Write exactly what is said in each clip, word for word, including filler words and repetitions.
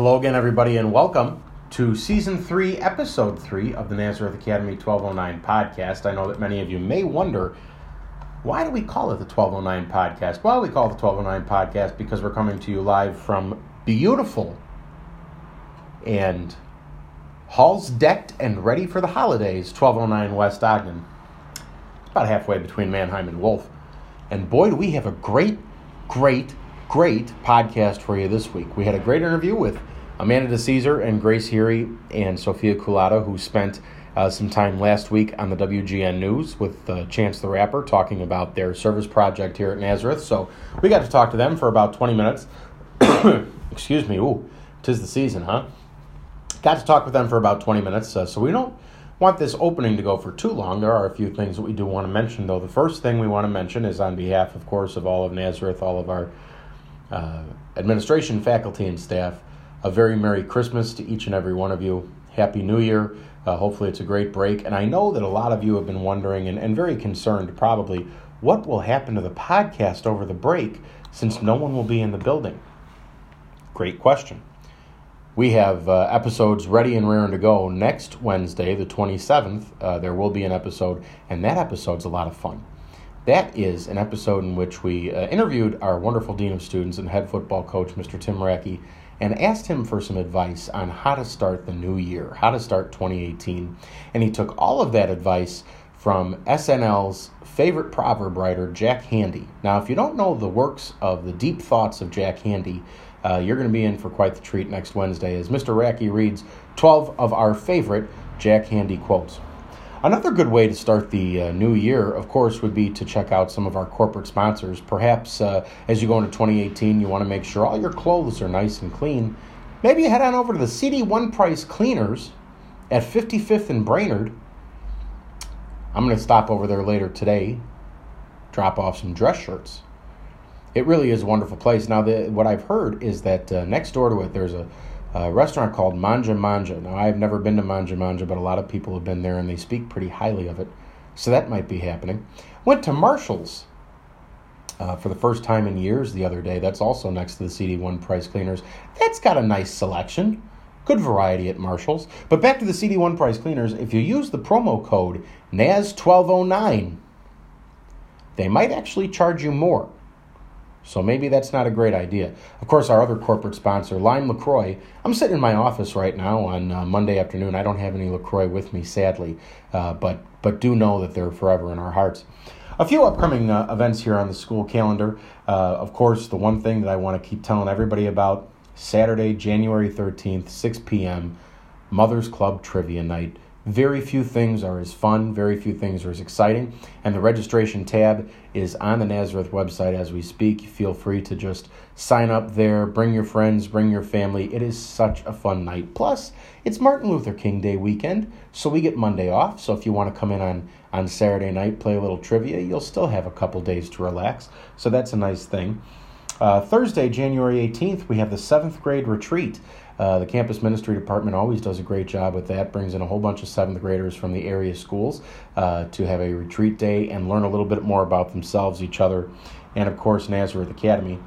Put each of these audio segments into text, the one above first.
Hello again, everybody, and welcome to Season three, Episode three of the Nazareth Academy twelve oh nine podcast. I know that many of you may wonder, why do we call it the twelve oh nine podcast? Well, we call it the twelve oh nine podcast because we're coming to you live from beautiful and halls decked and ready for the holidays, twelve oh nine West Ogden. It's about halfway between Mannheim and Wolf. And boy, do we have a great, great, great podcast for you this week. We had a great interview with Amanda DeCesar and Grace Heary and Sophia Culata, who spent uh, some time last week on the W G N News with uh, Chance the Rapper talking about their service project here at Nazareth. So we got to talk to them for about twenty minutes. Excuse me. Ooh, 'tis the season, huh? Got to talk with them for about twenty minutes. Uh, so we don't want this opening to go for too long. There are a few things that we do want to mention, though. The first thing we want to mention is on behalf, of course, of all of Nazareth, all of our uh, administration, faculty, and staff, a very Merry Christmas to each and every one of you. Happy New Year. Uh, hopefully it's a great break. And I know that a lot of you have been wondering and, and very concerned probably what will happen to the podcast over the break since no one will be in the building. Great question. We have uh, episodes ready and raring to go. Next Wednesday, the twenty-seventh, uh, there will be an episode, and that episode's a lot of fun. That is an episode in which we uh, interviewed our wonderful Dean of Students and head football coach, Mister Tim Racky, and asked him for some advice on how to start the new year, how to start twenty eighteen. And he took all of that advice from S N L's favorite proverb writer, Jack Handey. Now, if you don't know the works of the deep thoughts of Jack Handey, uh, you're going to be in for quite the treat next Wednesday as Mister Racky reads twelve of our favorite Jack Handey quotes. Another good way to start the uh, new year, of course, would be to check out some of our corporate sponsors. Perhaps uh, as you go into twenty eighteen, you want to make sure all your clothes are nice and clean. Maybe you head on over to the C D One Price Cleaners at fifty-fifth and Brainerd. I'm going to stop over there later today, drop off some dress shirts. It really is a wonderful place. Now, the, what I've heard is that uh, next door to it, there's a A restaurant called Manja Manja. Now, I've never been to Manja Manja, but a lot of people have been there, and they speak pretty highly of it. So that might be happening. Went to Marshall's uh, for the first time in years the other day. That's also next to the C D One Price Cleaners. That's got a nice selection. Good variety at Marshall's. But back to the C D One Price Cleaners, if you use the promo code N A Z twelve oh nine, they might actually charge you more. So maybe that's not a great idea. Of course, our other corporate sponsor, Lime LaCroix. I'm sitting in my office right now on uh, Monday afternoon. I don't have any LaCroix with me, sadly, uh, but but do know that they're forever in our hearts. A few upcoming uh, events here on the school calendar. Uh, of course, the one thing that I want to keep telling everybody about, Saturday, January thirteenth, six p.m., Mother's Club Trivia Night. Very few things are as fun, very few things are as exciting, and the registration tab is on the Nazareth website as we speak. Feel free to just sign up there, bring your friends, bring your family. It is such a fun night. Plus, it's Martin Luther King Day weekend, so we get Monday off. So if you want to come in on, on Saturday night, play a little trivia, you'll still have a couple days to relax. So that's a nice thing. Uh, Thursday, January eighteenth, we have the seventh grade retreat. Uh, the campus ministry department always does a great job with that, brings in a whole bunch of seventh graders from the area schools uh, to have a retreat day and learn a little bit more about themselves, each other, and of course Nazareth Academy.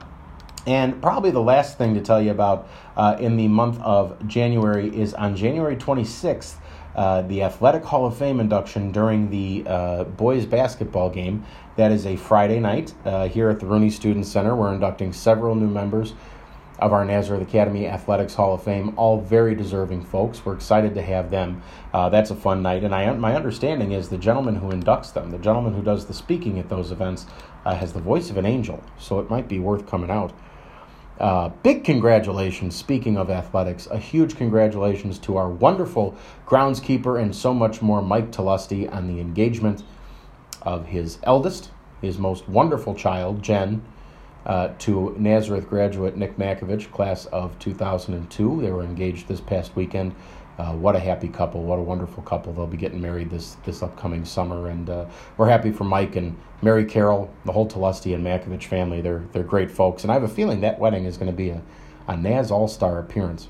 And probably the last thing to tell you about uh, in the month of January is on January twenty-sixth, uh, the Athletic Hall of Fame induction during the uh, boys basketball game. That is a Friday night uh, here at the Rooney Student Center. We're inducting several new members of our Nazareth Academy Athletics Hall of Fame, all very deserving folks. We're excited to have them. Uh, that's a fun night. And I, my understanding is the gentleman who inducts them, the gentleman who does the speaking at those events, uh, has the voice of an angel, so it might be worth coming out. Uh, big congratulations, speaking of athletics, a huge congratulations to our wonderful groundskeeper and so much more, Mike Telusty, on the engagement of his eldest, his most wonderful child, Jen, Uh, to Nazareth graduate Nick Makovich, class of two thousand two. They were engaged this past weekend. Uh, what a happy couple. What a wonderful couple. They'll be getting married this, this upcoming summer. And uh, we're happy for Mike and Mary Carol, the whole Telusty and Makovich family. They're they're great folks. And I have a feeling that wedding is going to be a, a Naz All-Star appearance.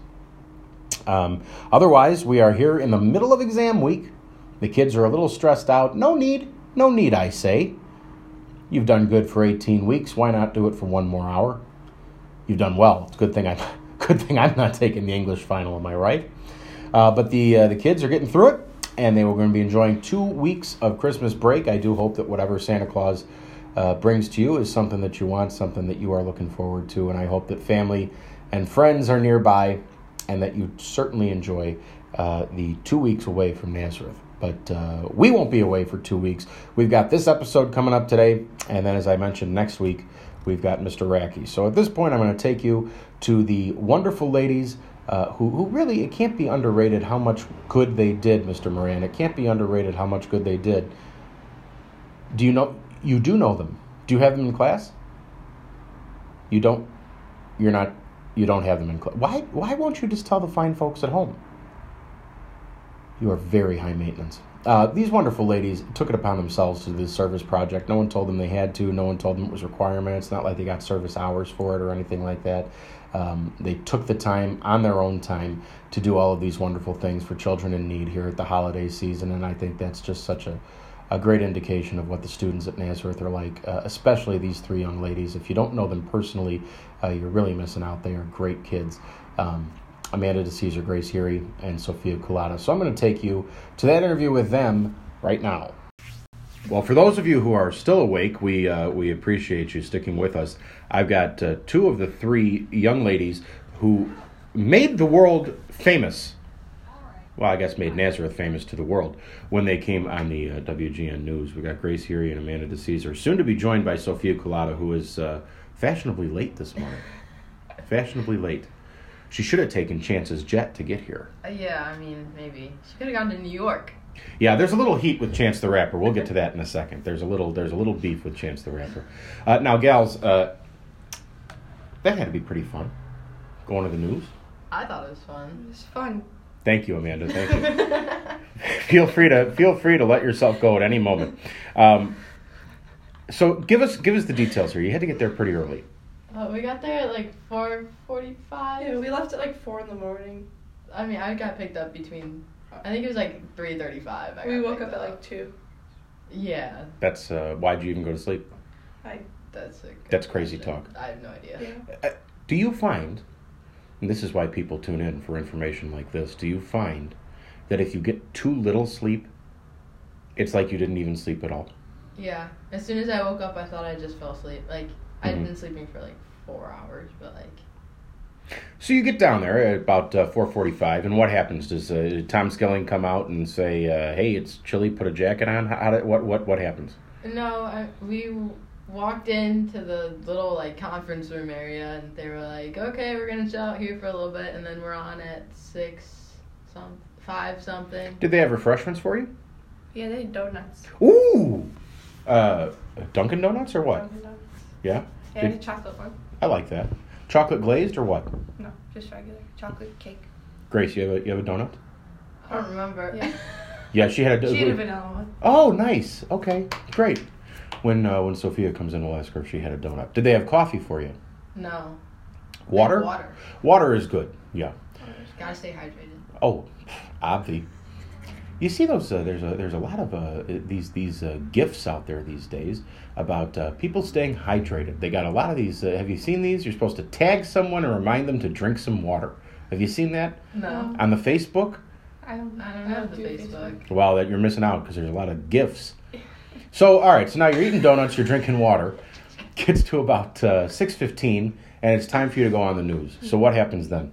Um, otherwise, we are here in the middle of exam week. The kids are a little stressed out. No need. No need, I say. You've done good for eighteen weeks. Why not do it for one more hour? You've done well. It's a good thing I'm Good thing I'm not taking the English final, am I right? Uh, but the uh, the kids are getting through it, and they were going to be enjoying two weeks of Christmas break. I do hope that whatever Santa Claus uh, brings to you is something that you want, something that you are looking forward to, and I hope that family and friends are nearby, and that you certainly enjoy uh, the two weeks away from Nazareth. But uh, we won't be away for two weeks. We've got this episode coming up today, and then as I mentioned, next week, we've got Mister Racky. So at this point, I'm going to take you to the wonderful ladies uh, who, who really, it can't be underrated how much good they did, Mister Moran. It can't be underrated how much good they did. Do you know, you do know them. Do you have them in class? You don't, you're not, you don't have them in class. Why, why won't you just tell the fine folks at home? You are very high maintenance. Uh, these wonderful ladies took it upon themselves to do this service project. No one told them they had to. No one told them it was a requirement. It's not like they got service hours for it or anything like that. Um, they took the time on their own time to do all of these wonderful things for children in need here at the holiday season, and I think that's just such a, a great indication of what the students at Nazareth are like, uh, especially these three young ladies. If you don't know them personally, uh, you're really missing out. They are great kids. Um, Amanda DeCesar, Grace Heary, and Sophia Culata. So I'm going to take you to that interview with them right now. Well, for those of you who are still awake, we uh, we appreciate you sticking with us. I've got uh, two of the three young ladies who made the world famous. Well, I guess made Nazareth famous to the world when they came on the uh, W G N News. We got Grace Heary and Amanda DeCesar, soon to be joined by Sophia Culata, who is uh, fashionably late this morning. Fashionably late. She should have taken Chance's jet to get here. Uh, yeah, I mean, maybe. She could have gone to New York. Yeah, there's a little heat with Chance the Rapper. We'll get to that in a second. There's a little there's a little beef with Chance the Rapper. Uh, now, gals, uh, that had to be pretty fun, going to the news. I thought it was fun. It was fun. Thank you, Amanda. Thank you. feel free to feel free to let yourself go at any moment. Um, so give us give us the details here. You had to get there pretty early. Uh, we got there at like four forty-five. Yeah, we left at like four in the morning. I mean, I got picked up between, I think it was like three thirty-five. We woke up at like two. Yeah. That's, uh, why'd you even go to sleep? I. That's a That's crazy question. talk. I have no idea. Yeah. Uh, do you find, and this is why people tune in for information like this, do you find that if you get too little sleep, it's like you didn't even sleep at all? Yeah. As soon as I woke up, I thought I just fell asleep. Like, I'd Mm-hmm. been sleeping for like four hours, but like... So you get down there at about uh, four forty-five, and what happens? Does uh, Tom Skilling come out and say, uh, hey, it's chilly, put a jacket on? How, how did, what, what, what happens? No, I, we walked into the little like conference room area, and they were like, okay, we're going to chill out here for a little bit, and then we're on at six, some, five something. Did they have refreshments for you? Yeah, they had donuts. Ooh! Uh, Dunkin' Donuts or what? Dunkin' Donuts. Yeah? Yeah, Did- and a chocolate one. I like that. Chocolate glazed or what? No, just regular chocolate cake. Grace, you have a, you have a donut? I don't remember. Yeah. Yeah, she had a... She had a vanilla one. Oh, nice. Okay, great. When uh, when Sophia comes in, we'll ask her if she had a donut. Did they have coffee for you? No. Water? Water. Water is good, yeah. Gotta stay hydrated. Oh, obvi. You see those? Uh, there's a there's a lot of uh, these these uh, gifts out there these days about uh, people staying hydrated. They got a lot of these. Uh, have you seen these? You're supposed to tag someone and remind them to drink some water. Have you seen that No. on the Facebook? I don't. I don't have the Facebook. Well, that you're missing out because there's a lot of gifts. So, all right. So now you're eating donuts. You're drinking water. Gets to about uh, six fifteen, and it's time for you to go on the news. So what happens then?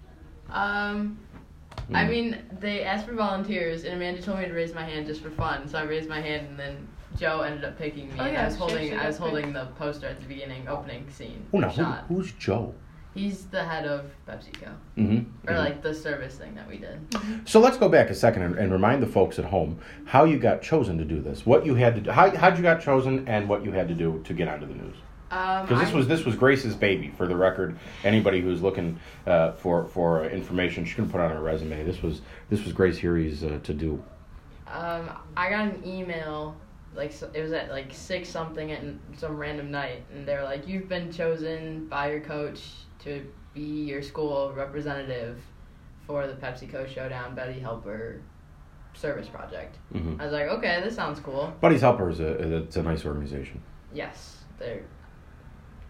Um, I mean, they asked for volunteers, and Amanda told me to raise my hand just for fun. So I raised my hand, and then Joe ended up picking me. Oh, and yeah, I was she holding, actually I was got holding the poster at the beginning, opening scene. Oh, now who, shot. who's Joe? He's the head of PepsiCo, Mm-hmm. or like the service thing that we did. So let's go back a second and, and remind the folks at home how you got chosen to do this. What you had to do, how how'd you got chosen, and what you had to do to get onto the news. Um, Because this I- was this was Grace's baby. For the record, anybody who's looking uh, for for uh, information, she can put on her resume. This was this was Grace Heary's uh, to do. Um, I got an email, like so- it was at like six something at some random night, and they were like, "You've been chosen by your coach to be your school representative for the PepsiCo Showdown Betty Helper Service Project." Mm-hmm. I was like, "Okay, this sounds cool." Buddy's Helper is a it's a nice organization. Yes, they're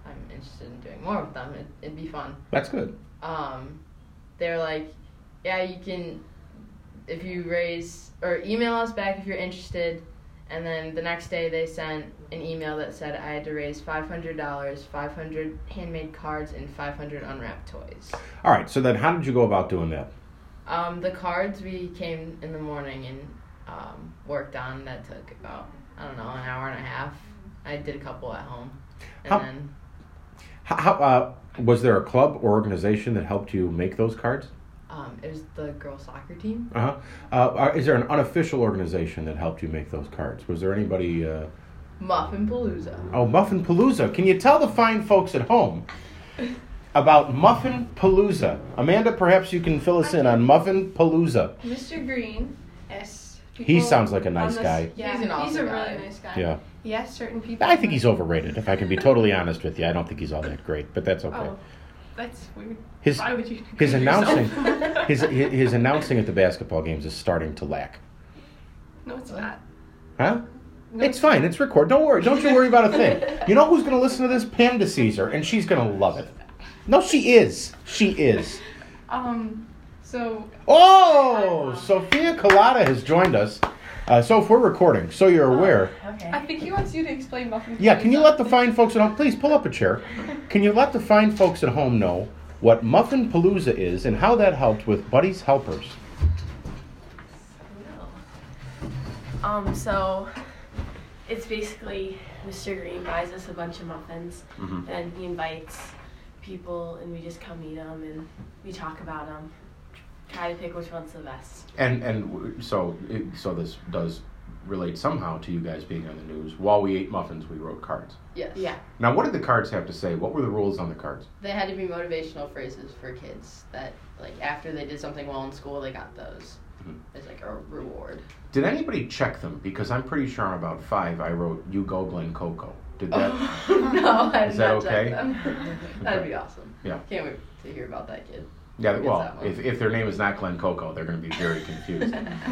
I'm interested in doing more with them. It, it'd be fun. That's good. Um, they're like, yeah, you can, if you raise, or email us back if you're interested. And then the next day they sent an email that said I had to raise five hundred dollars, five hundred handmade cards, and five hundred unwrapped toys. All right, so then how did you go about doing that? Um, the cards we came in the morning and um, worked on. That took about, I don't know, an hour and a half. I did a couple at home. And How- then, How, how uh, was there a club or organization that helped you make those cards? um, it was the girls soccer team. Uh-huh. Uh Is there an unofficial organization that helped you make those cards? Was there anybody? Uh... Muffin Palooza. Oh, Muffin Palooza. Can you tell the fine folks at home about Muffin Palooza? Amanda, perhaps you can fill us in on Muffin Palooza. Mister Green, yes. He sounds like a nice on guy. Yeah, He's an awesome he's a guy. really nice guy. Yeah. Yes, certain people. I think he's overrated, if I can be totally honest with you. I don't think he's all that great, but that's okay. Oh, that's weird. His Why would you? his agree with announcing yourself? his his his announcing at the basketball games is starting to lack. No, it's not. Huh? No, It's fine. It's record. Don't worry. Don't you worry about a thing. You know who's going to listen to this? Pam DeCesar, and she's going to love it. No, she is. She is. Um. So. Oh, Sophia Collada has joined us. Uh, so if we're recording, so you're aware. Okay. I think he wants you to explain Muffin. Yeah, can you Palooza. let the fine folks at home, please pull up a chair. Can you let the fine folks at home know what Muffin Palooza is and how that helped with Buddy's Helpers? Um, so it's basically Mister Green buys us a bunch of muffins, Mhm. and he invites people, and we just come eat them, and we talk about them, try to pick which one's the best. And and w- so it, so this does relate somehow to you guys being on the news. While we ate muffins, we wrote cards. Yes. Yeah. Now, what did the cards have to say? What were the rules on the cards? They had to be motivational phrases for kids that, like, after they did something well in school, they got those Mhm. as, like, a reward. Did anybody check them? Because I'm pretty sure on about five I wrote, "You go Glen Coco." Did that? no, I did Is that not check okay? them. That'd Okay. be awesome. Yeah. Can't wait to hear about that kid. Yeah, Who gets well, that one? if, if their name is not Glen Coco, they're going to be very confused.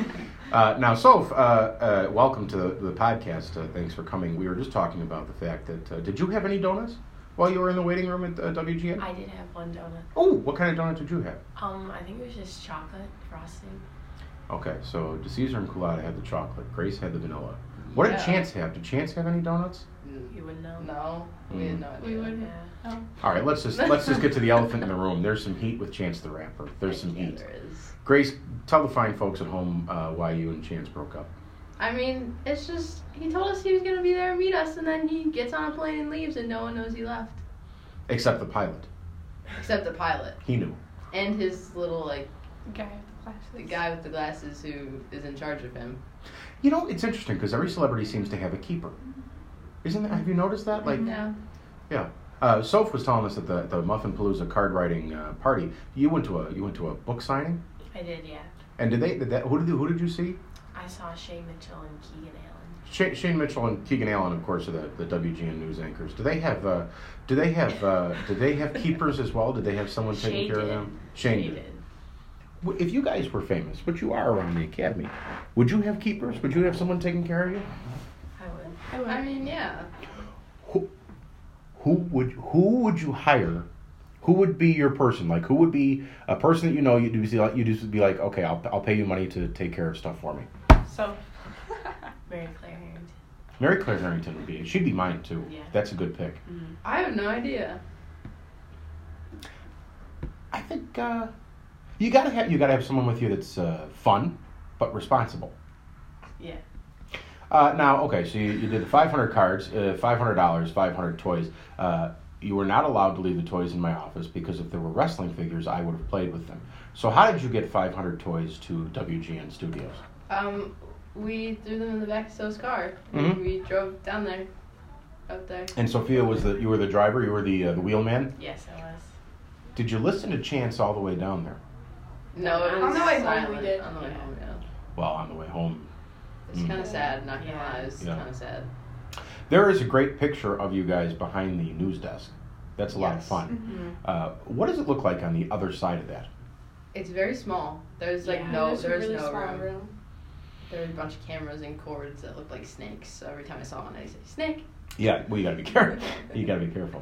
uh, now, Soph, uh, uh, welcome to the, the podcast. Uh, thanks for coming. We were just talking about the fact that, uh, did you have any donuts while you were in the waiting room at uh, W G N? I did have one donut. Oh, what kind of donut did you have? Um, I think it was just chocolate frosting. Okay, so DeCesar and Culata had the chocolate. Grace had the vanilla. What did Yeah. Chance have? Did Chance have any donuts? You wouldn't know. No, we Mm. had no idea. We would. Yeah. Oh. All right, let's just let's just get to the elephant in the room. There's some heat with Chance the Rapper. There's some Yeah, heat. there is. Grace, tell the fine folks at home uh, why you and Chance broke up. I mean, it's just, he told us he was going to be there and meet us, and then he gets on a plane and leaves, and no one knows he left. Except the pilot. Except the pilot. He knew. And his little, like, Guy with the glasses. the guy with the glasses who is in charge of him. You know, it's interesting because every celebrity seems to have a keeper. Isn't that, have you noticed that? Like, Yeah. yeah. Uh, Soph was telling us at the the Muffin Palooza card writing uh, party. You went to a you went to a book signing, I did, yeah. and did they did that? Who did you, who did you see? I saw Shay Mitchell and Keegan Allen. Shane, Shane Mitchell and Keegan Allen, of course, are the, the W G N news anchors. Do they have uh, do they have uh, do they have keepers as well? Did they have someone taking Shay care of did. them? Shane Shay did. did. W- If you guys were famous, which you are around the academy, would you have keepers? Would you have someone taking care of you? I would. I would. I mean, yeah. Who, who would who would you hire? Who would be your person? Like, who would be a person that you know? You'd be like, you'd just be like, okay, I'll I'll pay you money to take care of stuff for me. So. Mary Claire Harrington. Mary Claire Harrington would be. She'd be mine too. Yeah. That's a good pick. Mm-hmm. I have no idea. I think uh, you gotta have you gotta have someone with you that's uh, fun but responsible. Yeah. Uh, now, okay, so you, you did the five hundred cards, uh, five hundred dollars, five hundred toys. Uh, you were not allowed to leave the toys in my office because if there were wrestling figures, I would have played with them. So how did you get five hundred toys to W G N Studios? Um, we threw them in the back of So's car. Mhm. We drove down there, out there. And Sophia was the you were the driver, you were the uh, the wheelman. Yes, I was. Did you listen to Chance all the way down there? No, it was On the way home silent. we did. On the way Yeah. home, yeah. Well, on the way home. It's Mm. kind of sad, not gonna Yeah. lie. It's Yeah. kind of sad. There is a great picture of you guys behind the news desk. That's a lot of Yes. fun. Mm-hmm. Uh, what does it look like on the other side of that? It's very small. There's like Yeah. no, There's a there's really no small room. room. There were a bunch of cameras and cords that looked like snakes. So every time I saw one, I say snake. Yeah, well, you gotta be careful. You gotta be careful.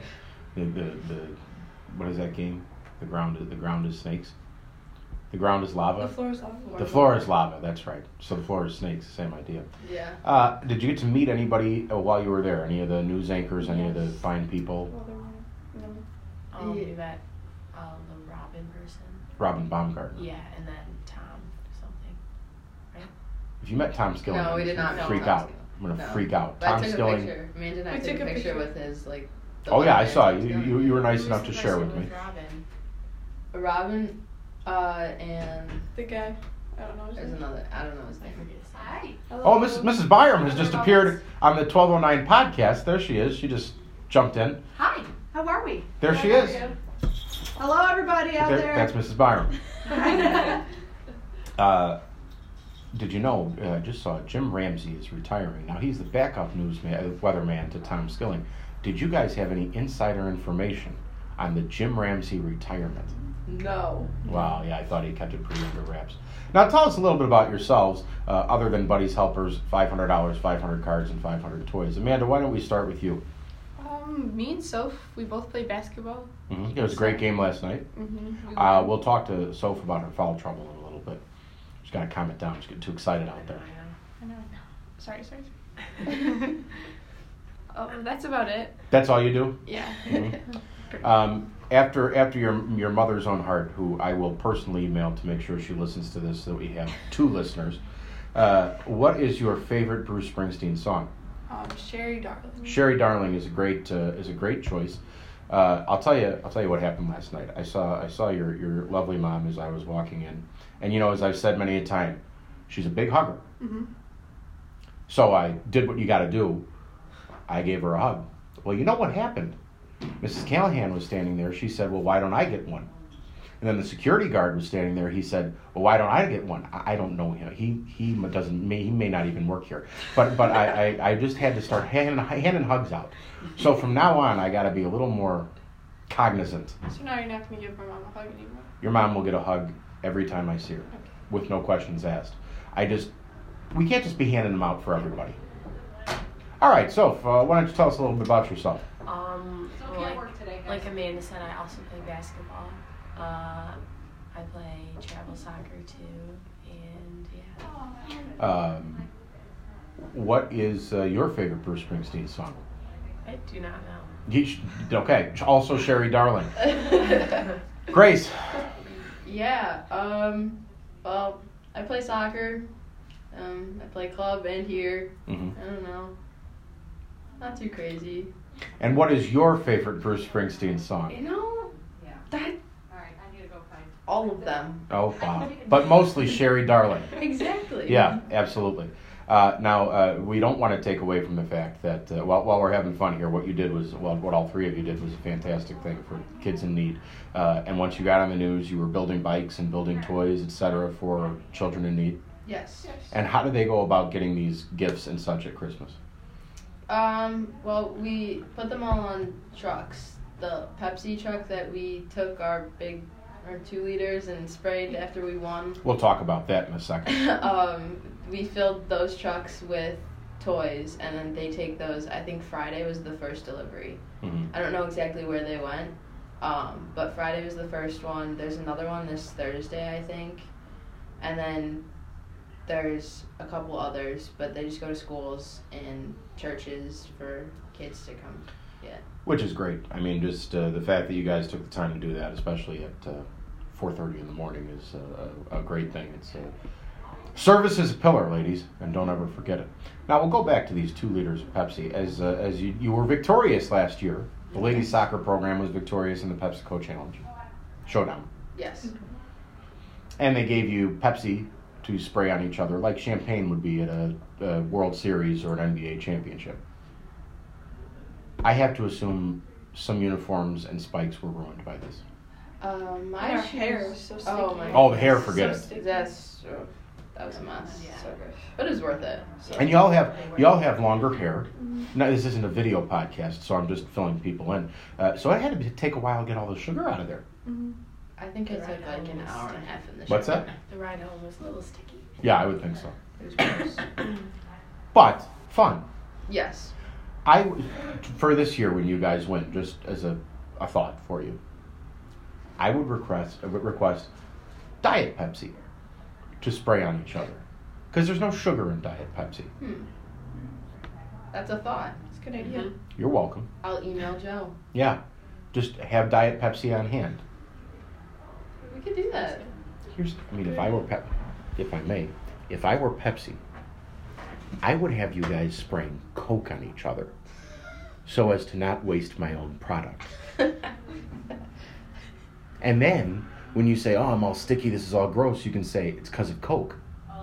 The, the the what is that game? The ground is the ground is snakes. The ground is lava. The floor is lava. The floor is lava. That's right. So the floor is snakes. Same idea. Yeah. Uh, did you get to meet anybody uh, while you were there? Any of the news anchors? Any of the Yes. fine people? Well, there were, you know, Um, Yeah. we met um, the Robin person. Robin Baumgartner. Yeah, and then Tom something. If you met Tom Skilling, No, we I'm did gonna not freak meet Tom out. Skilling. I'm gonna No. freak out. But Tom I took Skilling. a picture. Amanda and I We took, took a a picture picture. with his like. the Oh yeah, I letters saw and you. stuff. You you were nice Who's enough the to share person with me. Robin. Robin, uh, and the guy. I don't know his there's name. another. I don't know his I name. forget his name. Hello. Oh, Missus Missus Byram has Hello, just Robin. appeared on the twelve oh nine podcast. There she is. She just jumped in. Hi, how are we? There she There is. we go. Hello, everybody out There- there. That's Missus Byram. Hi. Uh, did you know? uh, I just saw Jim Ramsey is retiring. Now he's the backup newsman, uh, weatherman to Tom Skilling. Did you guys have any insider information on the Jim Ramsey retirement? No. Wow, yeah, I thought he kept it pretty under wraps. Now tell us a little bit about yourselves, uh, other than Buddy's Helpers, five hundred dollars, five hundred cards, and five hundred toys. Amanda, why don't we start with you? Um, me and Soph, we both play basketball. Mm-hmm. It was a great game last night. Mm-hmm. Uh, we'll talk to Soph about her foul trouble in a little bit. She's got to calm it down. She's getting too excited out there. I know. Sorry, sorry. sorry. Oh, that's about it. That's all you do? Yeah. Mhm. Um, after after your your mother's own heart, who I will personally email to make sure she listens to this, so we have two listeners. Uh, what is your favorite Bruce Springsteen song? Um, Sherry Darling. Sherry Darling is a great uh, is a great choice. Uh, I'll tell you I'll tell you what happened last night. I saw I saw your your lovely mom as I was walking in, and you know, as I've said many a time, she's a big hugger. Mm-hmm. So I did what you got to do. I gave her a hug. Well, you know what happened? Missus Callahan was standing there. She said, "Well, why don't I get one?" And then the security guard was standing there. He said, "Well, why don't I get one?" I, I don't know him. He he doesn't. May, he may not even work here. But but I, I, I just had to start handing handing hugs out. So from now on, I got to be a little more cognizant. So now you're not going to give my mom a hug anymore? Your mom will get a hug every time I see her, with no questions asked. I just we can't just be handing them out for everybody. All right, so uh, why don't you tell us a little bit about yourself? Um, So well, can't like, work today, guys. like Amanda said, I also play basketball. Uh, I play travel soccer too, and yeah. Um, what is uh, your favorite Bruce Springsteen song? I do not know. You sh- okay, also Sherry Darling. Grace. Yeah. Um. Well, I play soccer. Um. I play club and here. hmm I don't know. Not too crazy. And what is your favorite Bruce Springsteen song? You know Yeah. that All right, I need to go find. all of them. Oh, wow. But mostly Sherry Darling. Exactly. Yeah, absolutely. Uh, now, uh, we don't want to take away from the fact that uh, while, while we're having fun here, what you did was, well, what all three of you did was a fantastic thing for kids in need. Uh, and once you got on the news, you were building bikes and building toys, et cetera, for children in need. Yes. And how do they go about getting these gifts and such at Christmas? Um. Well, we put them all on trucks. The Pepsi truck that we took our big, our two liters and sprayed after we won. We'll talk about that in a second. um, we filled those trucks with toys, and then they take those. I think Friday was the first delivery. hmm I don't know exactly where they went, um, but Friday was the first one. There's another one this Thursday, I think, and then there's a couple others, but they just go to schools and churches for kids to come get. Which is great. I mean, just uh, the fact that you guys took the time to do that, especially at uh, four thirty in the morning, is uh, a, a great thing. It's uh, service is a pillar, ladies, and don't ever forget it. Now we'll go back to these two liters of Pepsi. As uh, as you, you were victorious last year, the ladies soccer program was victorious in the PepsiCo Challenge Showdown, Yes. and they gave you Pepsi to spray on each other, like champagne would be at a, a World Series or an N B A championship. I have to assume some uniforms and spikes were ruined by this. Um, my And our shoes- hair is so sticky. Oh my. Oh, the hair, forget So it. sticky. That's uh, that was a mess. Yeah. So good, but it was worth it. So. And y'all have y'all have longer hair. Now this isn't a video podcast, so I'm just filling people in. Uh, so it had to take a while to get all the sugar out of there. Mhm. I think I The took ride like home an was hour and a sticky. half in the What's shower. that? The ride home was a little sticky. Yeah, I would think so. It was gross. But fun. Yes. I w- for this year when you guys went, just as a a thought for you. I would request, I would request Diet Pepsi to spray on each other. Because there's no sugar in Diet Pepsi. Hmm. That's a thought. It's a good idea. Mhm. You're welcome. I'll email Joe. Yeah. Just have Diet Pepsi on hand. We could do that. Here's, I mean, if I were Pep, if I may, if I were Pepsi, I would have you guys spraying Coke on each other so as to not waste my own product. And then, when you say, oh, I'm all sticky, this is all gross, you can say, it's because of Coke.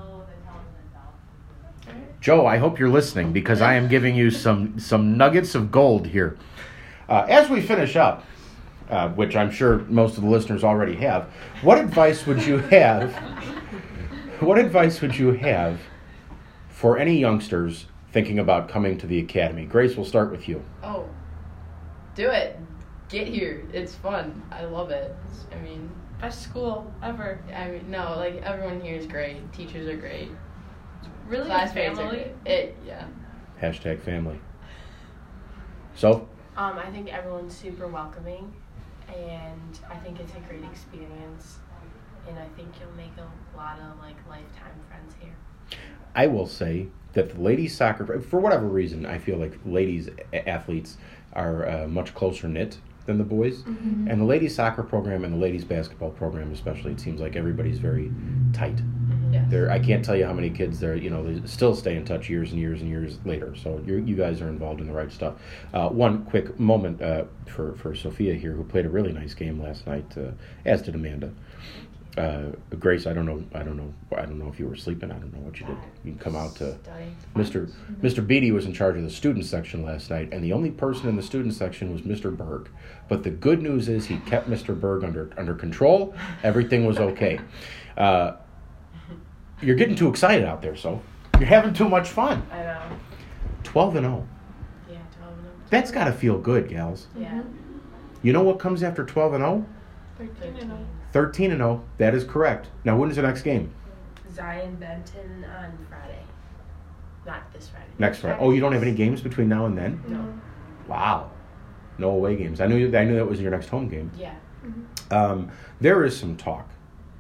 Joe, I hope you're listening because I am giving you some, some nuggets of gold here. Uh, as we finish up, uh, which I'm sure most of the listeners already have, what advice would you have, what advice would you have for any youngsters thinking about coming to the academy? Grace, we'll start with you. Oh, do it. Get here. It's fun. I love it. I mean, Best school ever. I mean, no, like everyone here is great. Teachers are great. Really, a Classmates are family. great. It, yeah. Hashtag family. So, Um, I think everyone's super welcoming, and I think it's a great experience, and I think you'll make a lot of like lifetime friends here. I will say that the ladies soccer, for whatever reason, I feel like ladies a- athletes are uh, much closer knit than the boys. Mm-hmm. And the ladies soccer program and the ladies basketball program especially, it seems like everybody's very tight. Yes. There, I can't tell you how many kids there, you know, they still stay in touch years and years and years later. So you you guys are involved in the right stuff. Uh, one quick moment uh, for, for Sophia here, who played a really nice game last night, uh, as did Amanda. Uh, Grace, I don't know, I don't know, I don't know if you were sleeping. I don't know what you did. You can come out to Study. Mister Mister Beatty was in charge of the student section last night, and the only person in the student section was Mister Berg. But the good news is he kept Mister Berg under under control. Everything was okay. Uh, you're getting too excited out there, so you're having too much fun. I know. Twelve and zero. Yeah, twelve of them. That's got to feel good, gals. Yeah. You know what comes after twelve and zero? thirteen and oh. Thirteen and zero. That is correct. Now, when's the next game? Zion Benton on Friday. Not this Friday. Next Friday. Oh, you don't have any games between now and then? No. Wow. No away games. I knew I knew that was your next home game. Yeah. Um, there is some talk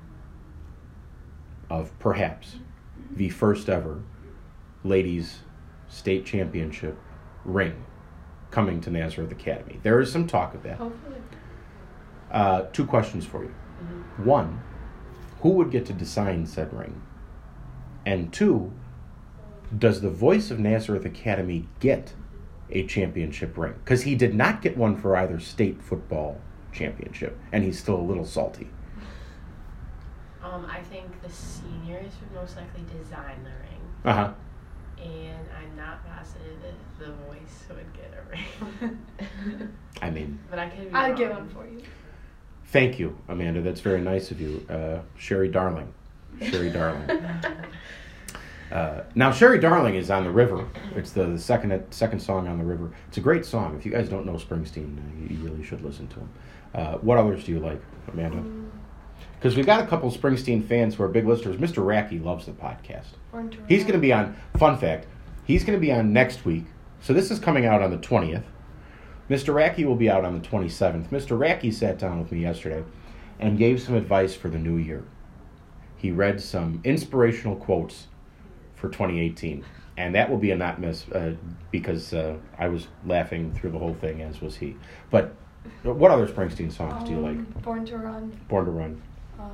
of perhaps the first ever ladies state championship ring coming to Nazareth Academy. There is some talk of that. Hopefully. Uh, two questions for you. One, who would get to design said ring? And two, does the voice of Nazareth Academy get a championship ring? Because he did not get one for either state football championship, and he's still a little salty. Um, I think the seniors would most likely design the ring, Uh-huh. and I'm not positive if the voice would get a ring. I mean, But I could be I'll wrong. get one for you. thank you, Amanda. That's very nice of you. Uh, Sherry Darling. Sherry Darling. Uh, now, Sherry Darling is on the river. It's the, the second second song on the river. It's a great song. If you guys don't know Springsteen, uh, you, you really should listen to him. Uh, what others do you like, Amanda? Because we've got a couple Springsteen fans who are big listeners. Mister Racky loves the podcast. Born to He's going to be on, fun fact, he's going to be on next week. So this is coming out on the twentieth. Mister Racky will be out on the twenty-seventh. Mister Racky sat down with me yesterday and gave some advice for the new year. He read some inspirational quotes for twenty eighteen. And that will be a not miss uh, because uh, I was laughing through the whole thing, as was he. But what other Springsteen songs do you like? Um, Born to Run. Born to Run. Um,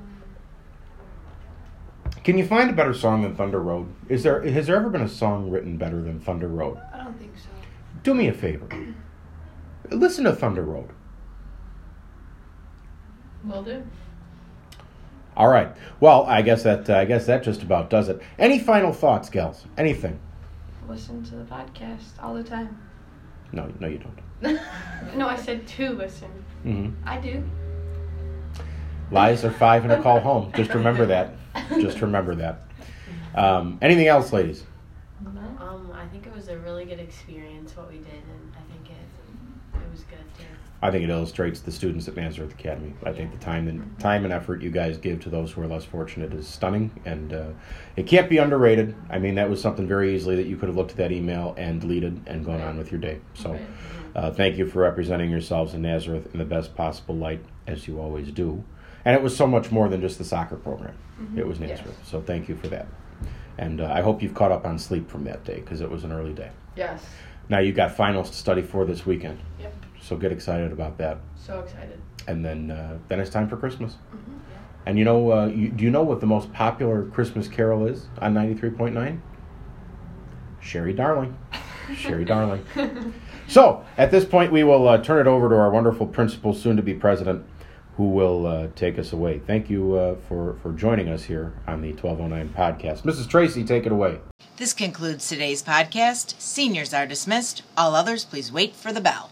Can you find a better song than Thunder Road? Is there has there ever been a song written better than Thunder Road? I don't think so. Do me a favor. Listen to Thunder Road. Will do. All right. Well, I guess that uh, I guess that just about does it. Any final thoughts, gals? Anything? Listen to the podcast all the time. No, no, you don't. No, I said to listen. Mm-hmm. I do. Lies are five and a call home. Just remember that. Just remember that. Um, anything else, ladies? Um, I think it was a really good experience what we did, and I think it it it was good too. I think it illustrates the students at Nazareth Academy. I think the time and time and effort you guys give to those who are less fortunate is stunning, and uh, it can't be underrated. I mean, that was something very easily that you could have looked at that email and deleted and gone on with your day. So uh, thank you for representing yourselves in Nazareth in the best possible light, as you always do. And it was so much more than just the soccer program. Mm-hmm. It was Nazareth. Yes. So thank you for that. And uh, I hope you've caught up on sleep from that day, because it was an early day. Yes. Now you've got finals to study for this weekend. Yep. So get excited about that. So excited. And then uh, then it's time for Christmas. Mm-hmm. Yeah. And you know, uh, you, do you know what the most popular Christmas carol is on ninety-three point nine? Sherry Darling. Sherry Darling. So at this point, we will uh, turn it over to our wonderful principal, soon-to-be president, who will uh, take us away. Thank you uh, for, for joining us here on the twelve oh nine podcast. Missus Tracy, take it away. This concludes today's podcast. Seniors are dismissed. All others, please wait for the bell.